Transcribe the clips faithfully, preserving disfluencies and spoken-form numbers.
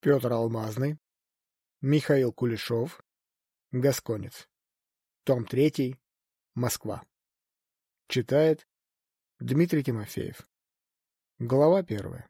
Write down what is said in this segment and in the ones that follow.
Петр Алмазный, Михаил Кулешов, Гасконец. Том третий. Москва. Читает Дмитрий Тимофеев. Глава первая.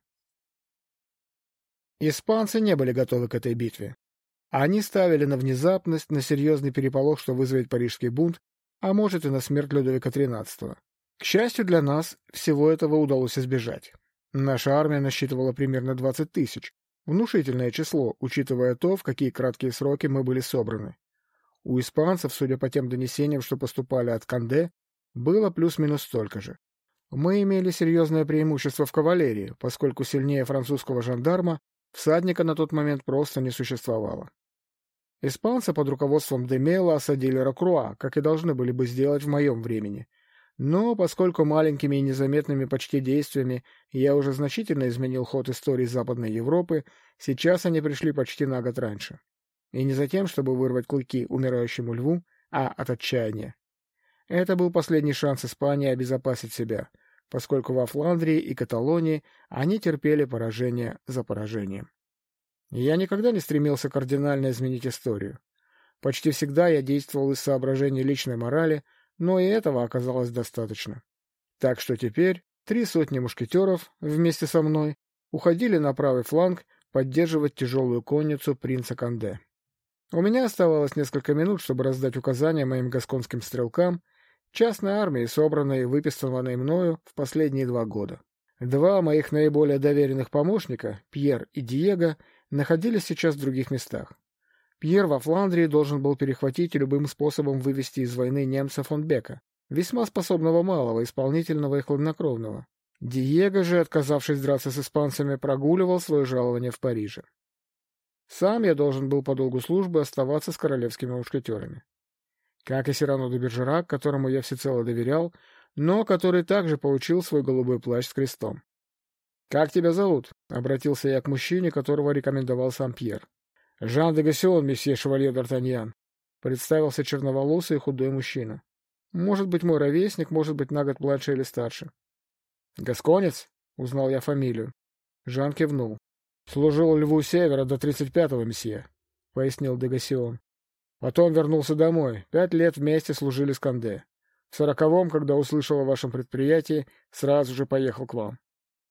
Испанцы не были готовы к этой битве. Они ставили на внезапность, на серьезный переполох, что вызовет парижский бунт, а может и на смерть Людовика тринадцатого. К счастью для нас, всего этого удалось избежать. Наша армия насчитывала примерно двадцать тысяч. Внушительное число, учитывая то, в какие краткие сроки мы были собраны. У испанцев, судя по тем донесениям, что поступали от Канде, было плюс-минус столько же. Мы имели серьезное преимущество в кавалерии, поскольку сильнее французского жандарма всадника на тот момент просто не существовало. Испанцы под руководством де Мела осадили Рокруа, как и должны были бы сделать в моем времени. Но поскольку маленькими и незаметными почти действиями я уже значительно изменил ход истории Западной Европы, сейчас они пришли почти на год раньше. И не за тем, чтобы вырвать клыки умирающему льву, а от отчаяния. Это был последний шанс Испании обезопасить себя, поскольку во Фландрии и Каталонии они терпели поражение за поражением. Я никогда не стремился кардинально изменить историю. Почти всегда я действовал из соображений личной морали, но и этого оказалось достаточно. Так что теперь три сотни мушкетеров вместе со мной уходили на правый фланг поддерживать тяжелую конницу принца Канде. У меня оставалось несколько минут, чтобы раздать указания моим гасконским стрелкам, частной армии, собранной и выписанной мною в последние два года. Два моих наиболее доверенных помощника, Пьер и Диего, находились сейчас в других местах. Пьер во Фландрии должен был перехватить и любым способом вывести из войны немца фон Бека, весьма способного малого, исполнительного и хладнокровного. Диего же, отказавшись драться с испанцами, прогуливал свое жалование в Париже. Сам я должен был по долгу службы оставаться с королевскими мушкетерами. Как и Сирано де Бержерак, которому я всецело доверял, но который также получил свой голубой плащ с крестом. — Как тебя зовут? — обратился я к мужчине, которого рекомендовал сам Пьер. — Жан де Гассион, месье шевалье д'Артаньян, — представился черноволосый и худой мужчина. Может быть, мой ровесник, может быть, на год младше или старше. — Гасконец? — узнал я фамилию. Жан кивнул. — Служил Льву Севера до тридцать пятого, месье, — пояснил де Гассион. Потом вернулся домой. Пять лет вместе служили с Канде. В сороковом, когда услышал о вашем предприятии, сразу же поехал к вам.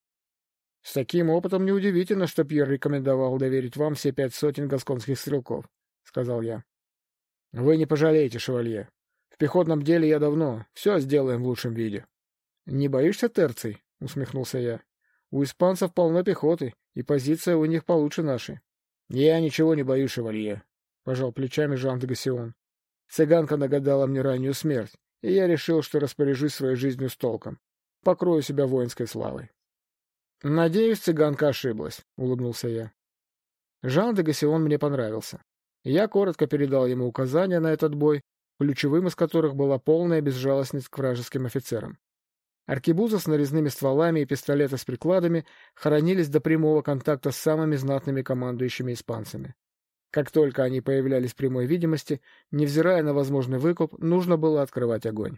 — С таким опытом неудивительно, что Пьер рекомендовал доверить вам все пять сотен гасконских стрелков, — сказал я. — Вы не пожалеете, шевалье. В пехотном деле я давно. Все сделаем в лучшем виде. — Не боишься терций? — усмехнулся я. — У испанцев полно пехоты, и позиция у них получше нашей. — Я ничего не боюсь, шевалье, — пожал плечами Жан де Гассион. Цыганка нагадала мне раннюю смерть, и я решил, что распоряжусь своей жизнью с толком. Покрою себя воинской славой. — Надеюсь, цыганка ошиблась, — улыбнулся я. Жан де Гассион мне понравился. Я коротко передал ему указания на этот бой, ключевым из которых была полная безжалостность к вражеским офицерам. Аркебузы с нарезными стволами и пистолеты с прикладами хоронились до прямого контакта с самыми знатными командующими испанцами. Как только они появлялись в прямой видимости, невзирая на возможный выкуп, нужно было открывать огонь.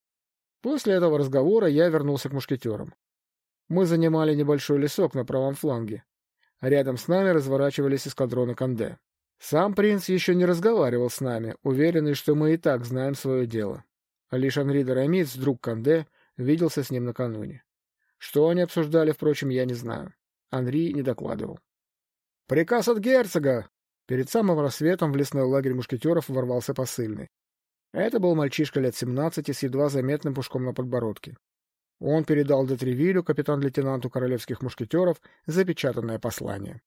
После этого разговора я вернулся к мушкетерам. Мы занимали небольшой лесок на правом фланге. Рядом с нами разворачивались эскадроны Канде. Сам принц еще не разговаривал с нами, уверенный, что мы и так знаем свое дело. Лишь Анри де Рамиц, друг Канде, виделся с ним накануне. Что они обсуждали, впрочем, я не знаю. Анри не докладывал. «Приказ от герцога!» Перед самым рассветом в лесной лагерь мушкетеров ворвался посыльный. Это был мальчишка лет семнадцати с едва заметным пушком на подбородке. Он передал де Тревилю, капитан-лейтенанту королевских мушкетеров, запечатанное послание.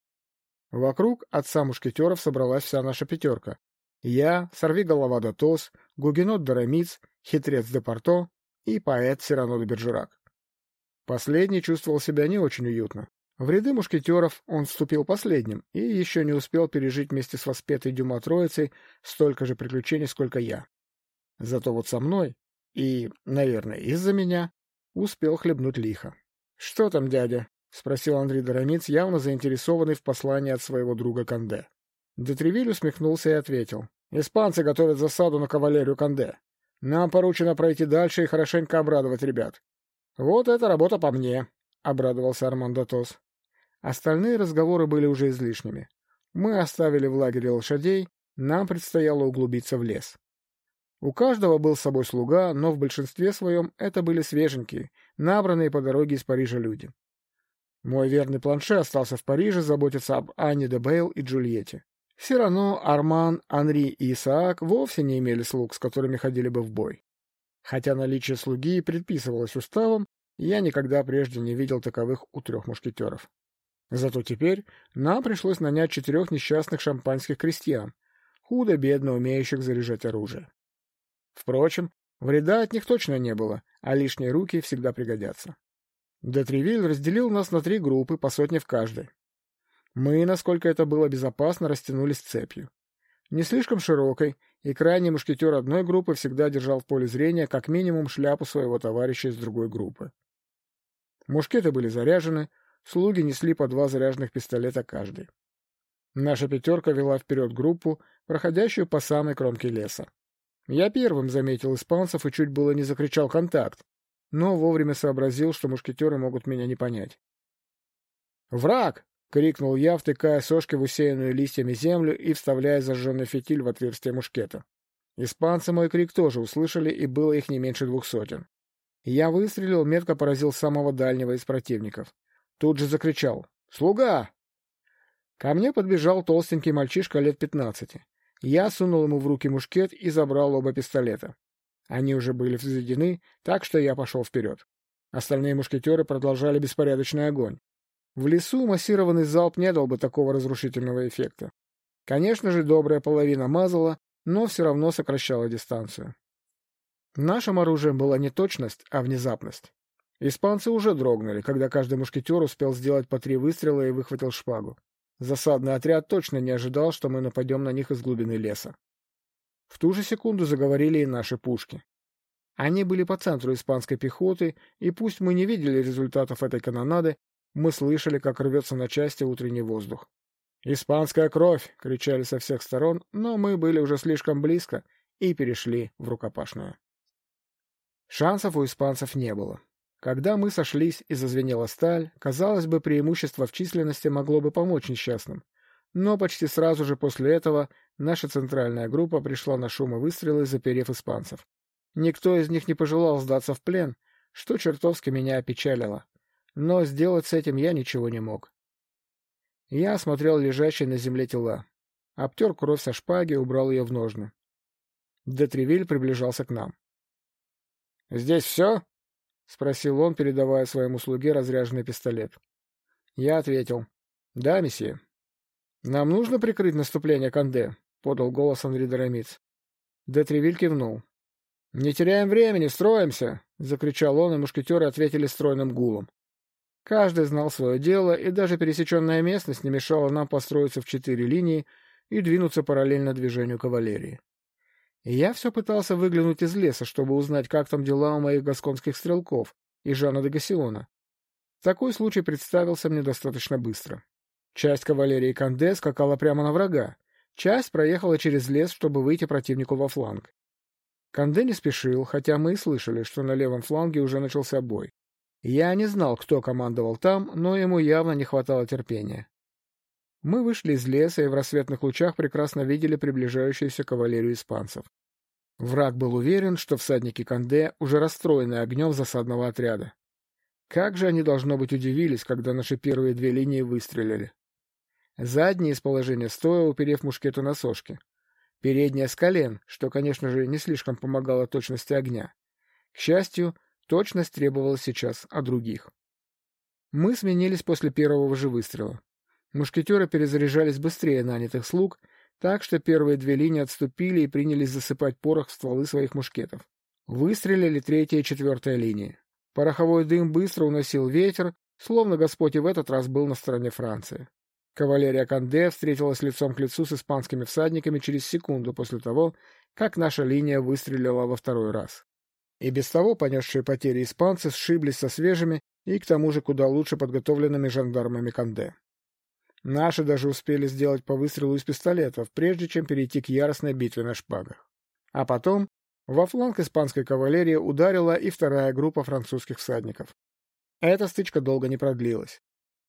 Вокруг отца мушкетеров собралась вся наша пятерка. Я, сорвиголова Д'Атос, гугенот де Рамиц, хитрец де Порто и поэт Сирано де Бержерак. Последний чувствовал себя не очень уютно. В ряды мушкетеров он вступил последним и еще не успел пережить вместе с воспетой Дюма троицей столько же приключений, сколько я. Зато вот со мной, и, наверное, из-за меня, успел хлебнуть лихо. — Что там, дядя? — спросил Анри де Рамиц, явно заинтересованный в послании от своего друга Канде. Де Тревиль усмехнулся и ответил. — Испанцы готовят засаду на кавалерию Канде. Нам поручено пройти дальше и хорошенько обрадовать ребят. — Вот эта работа по мне, — обрадовался Арман Д'Атос. Остальные разговоры были уже излишними. Мы оставили в лагере лошадей, нам предстояло углубиться в лес. У каждого был с собой слуга, но в большинстве своем это были свеженькие, набранные по дороге из Парижа люди. Мой верный Планше остался в Париже заботиться об Анне де Бейл и Джульетте. Сирано, Арман, Анри и Исаак вовсе не имели слуг, с которыми ходили бы в бой. Хотя наличие слуги предписывалось уставом, я никогда прежде не видел таковых у трех мушкетеров. Зато теперь нам пришлось нанять четырех несчастных шампанских крестьян, худо-бедно умеющих заряжать оружие. Впрочем, вреда от них точно не было, а лишние руки всегда пригодятся. Де Тревиль разделил нас на три группы, по сотне в каждой. Мы, насколько это было безопасно, растянулись цепью. Не слишком широкой, и крайний мушкетер одной группы всегда держал в поле зрения как минимум шляпу своего товарища из другой группы. Мушкеты были заряжены, слуги несли по два заряженных пистолета каждый. Наша пятерка вела вперед группу, проходящую по самой кромке леса. Я первым заметил испанцев и чуть было не закричал «контакт», но вовремя сообразил, что мушкетеры могут меня не понять. «Враг!» — крикнул я, втыкая сошки в усеянную листьями землю и вставляя зажженный фитиль в отверстие мушкета. Испанцы мой крик тоже услышали, и было их не меньше двух сотен. Я выстрелил, метко поразил самого дальнего из противников. Тут же закричал «Слуга!». Ко мне подбежал толстенький мальчишка лет пятнадцати. Я сунул ему в руки мушкет и забрал оба пистолета. Они уже были взведены, так что я пошел вперед. Остальные мушкетеры продолжали беспорядочный огонь. В лесу массированный залп не дал бы такого разрушительного эффекта. Конечно же, добрая половина мазала, но все равно сокращала дистанцию. Нашим оружием была не точность, а внезапность. Испанцы уже дрогнули, когда каждый мушкетер успел сделать по три выстрела и выхватил шпагу. Засадный отряд точно не ожидал, что мы нападем на них из глубины леса. В ту же секунду заговорили и наши пушки. Они были по центру испанской пехоты, и пусть мы не видели результатов этой канонады, мы слышали, как рвется на части утренний воздух. «Испанская кровь!» — кричали со всех сторон, но мы были уже слишком близко и перешли в рукопашную. Шансов у испанцев не было. Когда мы сошлись и зазвенела сталь, казалось бы, преимущество в численности могло бы помочь несчастным. Но почти сразу же после этого наша центральная группа пришла на шум и выстрелы, заперев испанцев. Никто из них не пожелал сдаться в плен, что чертовски меня опечалило. Но сделать с этим я ничего не мог. Я осмотрел лежащие на земле тела. Обтер кровь со шпаги и убрал ее в ножны. Де Тревиль приближался к нам. — Здесь все? — спросил он, передавая своему слуге разряженный пистолет. Я ответил. — Да, месье. — Нам нужно прикрыть наступление Канде, — подал голос Анри Дорамиц. Де Тревиль кивнул. — Не теряем времени, строимся! — закричал он, и мушкетеры ответили стройным гулом. Каждый знал свое дело, и даже пересеченная местность не мешала нам построиться в четыре линии и двинуться параллельно движению кавалерии. И я все пытался выглянуть из леса, чтобы узнать, как там дела у моих гасконских стрелков и Жана де Гассиона. Такой случай представился мне достаточно быстро. Часть кавалерии Канде скакала прямо на врага, часть проехала через лес, чтобы выйти противнику во фланг. Канде не спешил, хотя мы и слышали, что на левом фланге уже начался бой. Я не знал, кто командовал там, но ему явно не хватало терпения. Мы вышли из леса и в рассветных лучах прекрасно видели приближающуюся кавалерию испанцев. Враг был уверен, что всадники Канде уже расстроены огнем засадного отряда. Как же они, должно быть, удивились, когда наши первые две линии выстрелили. Задние из положения стоя, уперев мушкеты на сошки. Передняя с колен, что, конечно же, не слишком помогало точности огня. К счастью, точность требовалась сейчас от других. Мы сменились после первого же выстрела. Мушкетеры перезаряжались быстрее нанятых слуг, так что первые две линии отступили и принялись засыпать порох в стволы своих мушкетов. Выстрелили третья и четвертая линии. Пороховой дым быстро уносил ветер, словно Господь и в этот раз был на стороне Франции. Кавалерия Канде встретилась лицом к лицу с испанскими всадниками через секунду после того, как наша линия выстрелила во второй раз. И без того понесшие потери испанцы сшиблись со свежими и к тому же куда лучше подготовленными жандармами Канде. Наши даже успели сделать по выстрелу из пистолетов, прежде чем перейти к яростной битве на шпагах. А потом во фланг испанской кавалерии ударила и вторая группа французских всадников. Эта стычка долго не продлилась.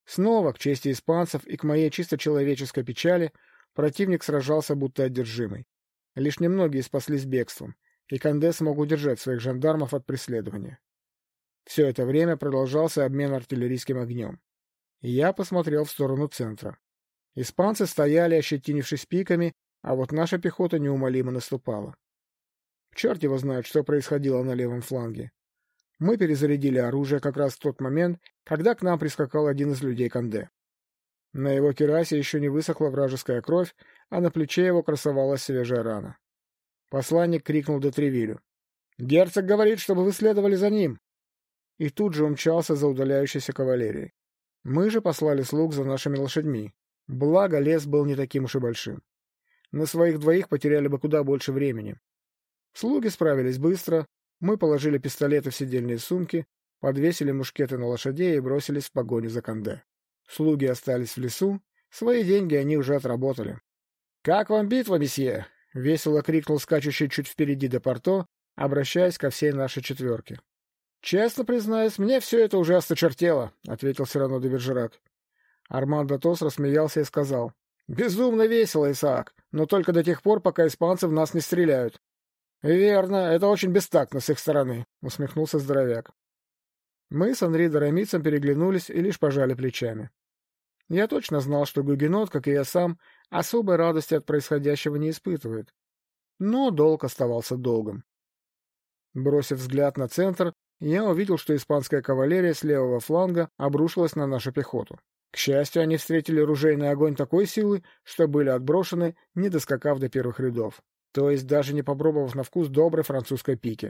Снова, к чести испанцев и к моей чисто человеческой печали, противник сражался будто одержимый. Лишь немногие спаслись бегством, и Канде смог удержать своих жандармов от преследования. Все это время продолжался обмен артиллерийским огнем. И я посмотрел в сторону центра. Испанцы стояли, ощетинившись пиками, а вот наша пехота неумолимо наступала. Черт его знает, что происходило на левом фланге. Мы перезарядили оружие как раз в тот момент, когда к нам прискакал один из людей Канде. На его кирасе еще не высохла вражеская кровь, а на плече его красовалась свежая рана. Посланник крикнул де Тревилю: «Герцог говорит, чтобы вы следовали за ним!» И тут же умчался за удаляющейся кавалерией. Мы же послали слуг за нашими лошадьми. Благо, лес был не таким уж и большим. На своих двоих потеряли бы куда больше времени. Слуги справились быстро, мы положили пистолеты в седельные сумки, подвесили мушкеты на лошадей и бросились в погоню за Канде. Слуги остались в лесу, свои деньги они уже отработали. — Как вам битва, месье? — весело крикнул скачущий чуть впереди де Порто, обращаясь ко всей нашей четверке. — Честно признаюсь, мне все это уже осточертело, — ответил Сирано де Бержерак. Арман Д'Атос рассмеялся и сказал: — Безумно весело, Исаак, но только до тех пор, пока испанцы в нас не стреляют. — Верно, это очень бестактно с их стороны, — усмехнулся здоровяк. Мы с Анри Дорамицем переглянулись и лишь пожали плечами. Я точно знал, что гугенот, как и я сам, особой радости от происходящего не испытывает. Но долг оставался долгом. Бросив взгляд на центр, я увидел, что испанская кавалерия с левого фланга обрушилась на нашу пехоту. К счастью, они встретили ружейный огонь такой силы, что были отброшены, не доскакав до первых рядов, то есть даже не попробовав на вкус доброй французской пики.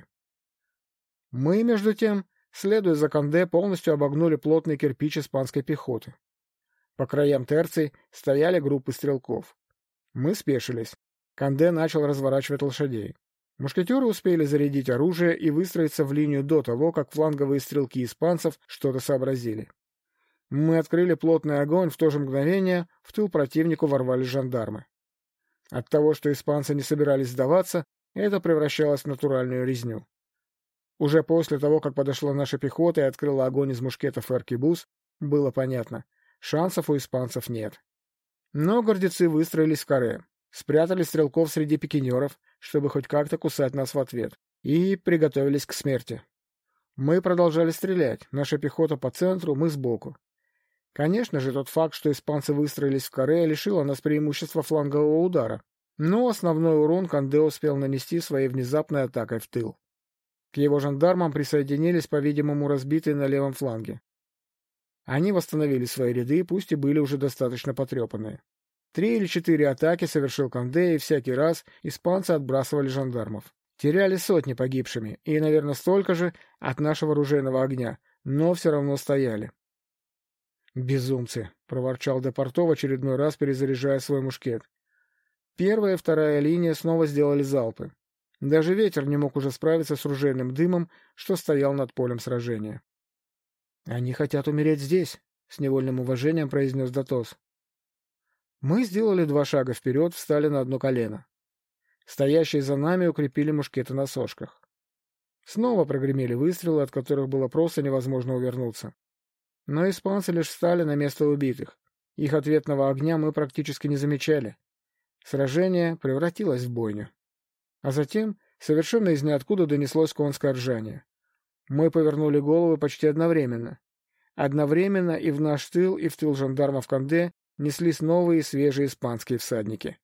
Мы, между тем, следуя за Канде, полностью обогнули плотный кирпич испанской пехоты. По краям терций стояли группы стрелков. Мы спешились. Канде начал разворачивать лошадей. Мушкетеры успели зарядить оружие и выстроиться в линию до того, как фланговые стрелки испанцев что-то сообразили. Мы открыли плотный огонь, в то же мгновение в тыл противнику ворвались жандармы. От того, что испанцы не собирались сдаваться, это превращалось в натуральную резню. Уже после того, как подошла наша пехота и открыла огонь из мушкетов и аркебуз, было понятно — шансов у испанцев нет. Но гордецы выстроились в каре, спрятали стрелков среди пикинеров, чтобы хоть как-то кусать нас в ответ, и приготовились к смерти. Мы продолжали стрелять, наша пехота по центру, мы сбоку. Конечно же, тот факт, что испанцы выстроились в каре, лишило нас преимущества флангового удара, но основной урон Канде успел нанести своей внезапной атакой в тыл. К его жандармам присоединились, по-видимому, разбитые на левом фланге. Они восстановили свои ряды, пусть и были уже достаточно потрепанные. Три или четыре атаки совершил Канде, и всякий раз испанцы отбрасывали жандармов. Теряли сотни погибшими, и, наверное, столько же от нашего ружейного огня, но все равно стояли. «Безумцы!» — проворчал де Порто в очередной раз, перезаряжая свой мушкет. Первая и вторая линия снова сделали залпы. Даже ветер не мог уже справиться с ружейным дымом, что стоял над полем сражения. — Они хотят умереть здесь, — с невольным уважением произнес Д'Атос. Мы сделали два шага вперед, встали на одно колено. Стоящие за нами укрепили мушкеты на сошках. Снова прогремели выстрелы, от которых было просто невозможно увернуться. Но испанцы лишь встали на место убитых. Их ответного огня мы практически не замечали. Сражение превратилось в бойню. А затем совершенно из ниоткуда донеслось конское ржание. Мы повернули головы почти одновременно. Одновременно и в наш тыл, и в тыл жандармов Канде неслись новые свежие испанские всадники.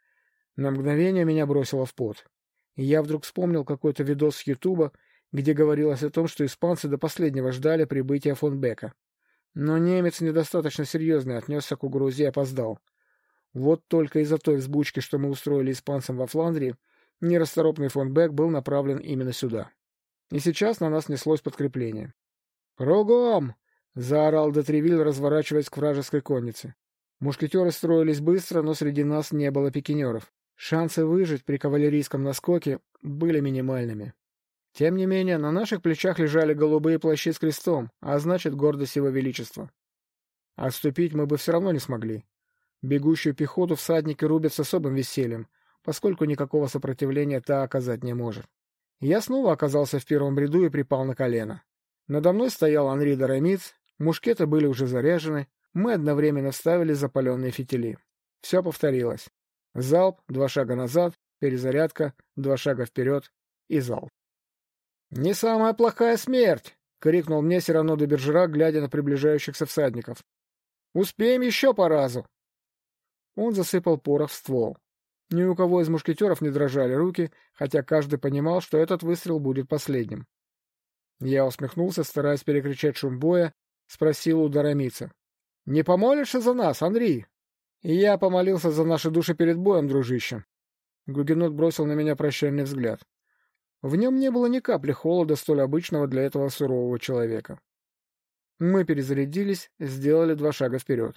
На мгновение меня бросило в пот. И я вдруг вспомнил какой-то видос с Ютуба, где говорилось о том, что испанцы до последнего ждали прибытия фон Бека. Но немец недостаточно серьезно отнесся к угрозе и опоздал. Вот только из-за той взбучки, что мы устроили испанцам во Фландрии, нерасторопный фон Бек был направлен именно сюда. И сейчас на нас неслось подкрепление. «Кругом!» — заорал де Тревиль, разворачиваясь к вражеской коннице. Мушкетеры строились быстро, но среди нас не было пикинеров. Шансы выжить при кавалерийском наскоке были минимальными. Тем не менее, на наших плечах лежали голубые плащи с крестом, а значит, гордость его величества. Отступить мы бы все равно не смогли. Бегущую пехоту всадники рубят с особым весельем, поскольку никакого сопротивления та оказать не может. Я снова оказался в первом ряду и припал на колено. Надо мной стоял Анри Дорамиц, мушкеты были уже заряжены, мы одновременно вставили запаленные фитили. Все повторилось. Залп, два шага назад, перезарядка, два шага вперед и залп. «Не самая плохая смерть!» — крикнул мне Сирано де Бержерак, глядя на приближающихся всадников. «Успеем еще по разу!» Он засыпал порох в ствол. Ни у кого из мушкетеров не дрожали руки, хотя каждый понимал, что этот выстрел будет последним. Я усмехнулся, стараясь перекричать шум боя, спросил у Доромица. — Не помолишься за нас, Андрей? И я помолился за наши души перед боем, дружище. Гугенот бросил на меня прощальный взгляд. В нем не было ни капли холода, столь обычного для этого сурового человека. Мы перезарядились, сделали два шага вперед.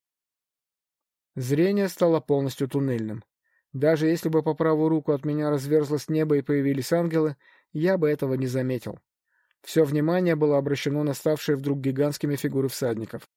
Зрение стало полностью туннельным. Даже если бы по правую руку от меня разверзлось небо и появились ангелы, я бы этого не заметил. Все внимание было обращено на ставшие вдруг гигантскими фигуры всадников.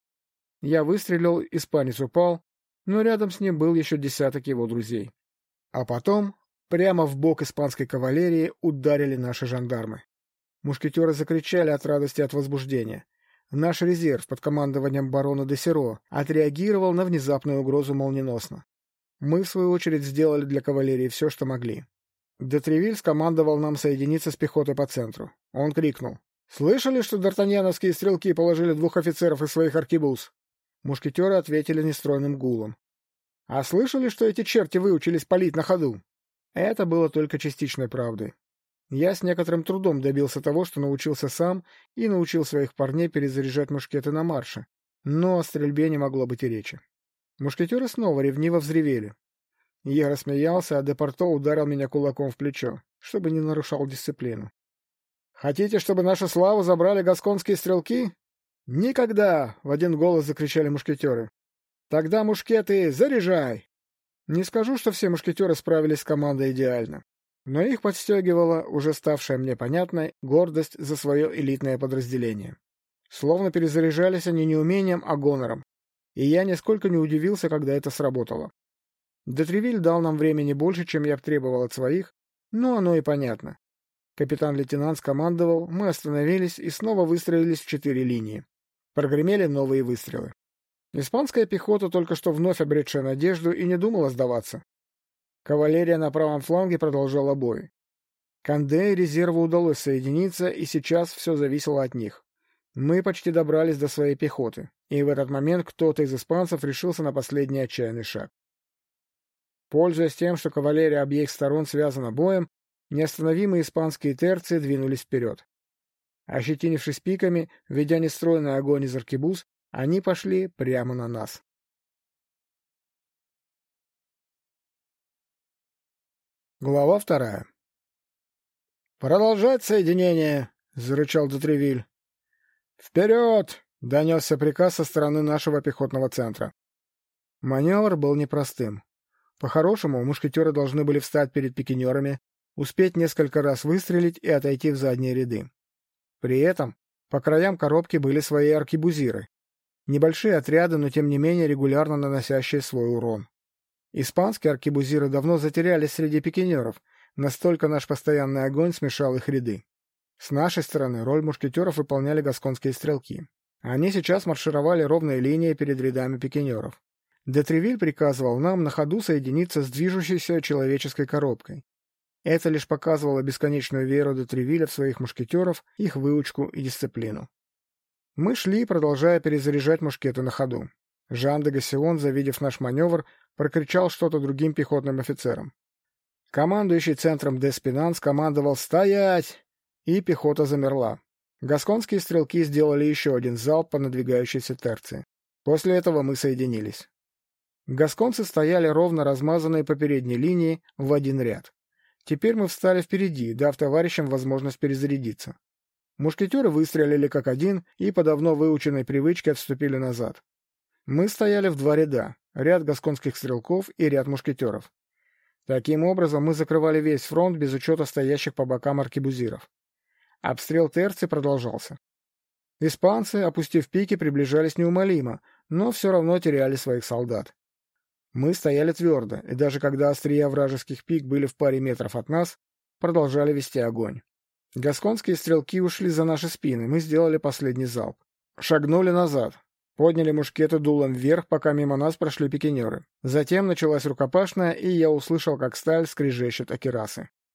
Я выстрелил, испанец упал, но рядом с ним был еще десяток его друзей. А потом прямо в бок испанской кавалерии ударили наши жандармы. Мушкетеры закричали от радости и от возбуждения. Наш резерв под командованием барона де Сиро отреагировал на внезапную угрозу молниеносно. Мы, в свою очередь, сделали для кавалерии все, что могли. Де Тревиль скомандовал нам соединиться с пехотой по центру. Он крикнул. «Слышали, что д'Артаньяновские стрелки положили двух офицеров из своих аркебуз?» Мушкетеры ответили нестройным гулом. «А слышали, что эти черти выучились палить на ходу?» Это было только частичной правдой. Я с некоторым трудом добился того, что научился сам и научил своих парней перезаряжать мушкеты на марше, но о стрельбе не могло быть и речи. Мушкетеры снова ревниво взревели. Я рассмеялся, а Депорто ударил меня кулаком в плечо, чтобы не нарушал дисциплину. «Хотите, чтобы нашу славу забрали гасконские стрелки?» «Никогда!» — в один голос закричали мушкетеры. «Тогда, мушкеты, заряжай!» Не скажу, что все мушкетеры справились с командой идеально, но их подстегивала, уже ставшая мне понятной, гордость за свое элитное подразделение. Словно перезаряжались они не умением, а гонором, и я нисколько не удивился, когда это сработало. Де Тревиль дал нам времени больше, чем я требовал от своих, но оно и понятно. Капитан-лейтенант скомандовал, мы остановились и снова выстроились в четыре линии. Прогремели новые выстрелы. Испанская пехота, только что вновь обретшая надежду, и не думала сдаваться. Кавалерия на правом фланге продолжала бой. Канде и резерву удалось соединиться, и сейчас все зависело от них. Мы почти добрались до своей пехоты, и в этот момент кто-то из испанцев решился на последний отчаянный шаг. Пользуясь тем, что кавалерия обеих сторон связана боем, неостановимые испанские терции двинулись вперед. Ощетинившись пиками, ведя нестройный огонь из аркебуз, они пошли прямо на нас. Глава вторая. «Продолжать соединение!» — зарычал де Тревиль. «Вперед!» — донесся приказ со стороны нашего пехотного центра. Маневр был непростым. По-хорошему, мушкетеры должны были встать перед пикинерами, успеть несколько раз выстрелить и отойти в задние ряды. При этом по краям коробки были свои аркебузиры. Небольшие отряды, но тем не менее регулярно наносящие свой урон. Испанские аркебузиры давно затерялись среди пикинеров, настолько наш постоянный огонь смешал их ряды. С нашей стороны роль мушкетеров выполняли гасконские стрелки. Они сейчас маршировали ровной линией перед рядами пикинеров. Де Тревиль приказывал нам на ходу соединиться с движущейся человеческой коробкой. Это лишь показывало бесконечную веру де Тревиля в своих мушкетеров, их выучку и дисциплину. Мы шли, продолжая перезаряжать мушкеты на ходу. Жан де Гассион, завидев наш маневр, прокричал что-то другим пехотным офицерам. Командующий центром де Спинан скомандовал «Стоять!» и пехота замерла. Гасконские стрелки сделали еще один залп по надвигающейся терции. После этого мы соединились. Гасконцы стояли ровно размазанные по передней линии в один ряд. Теперь мы встали впереди, дав товарищам возможность перезарядиться. Мушкетеры выстрелили как один и по давно выученной привычке отступили назад. Мы стояли в два ряда, ряд гасконских стрелков и ряд мушкетеров. Таким образом мы закрывали весь фронт без учета стоящих по бокам аркебузиров. Обстрел терций продолжался. Испанцы, опустив пики, приближались неумолимо, но все равно теряли своих солдат. Мы стояли твердо, и даже когда острия вражеских пик были в паре метров от нас, продолжали вести огонь. Гасконские стрелки ушли за наши спины, мы сделали последний залп. Шагнули назад. Подняли мушкеты дулом вверх, пока мимо нас прошли пикинеры. Затем началась рукопашная, и я услышал, как сталь скрежещет о кирасы.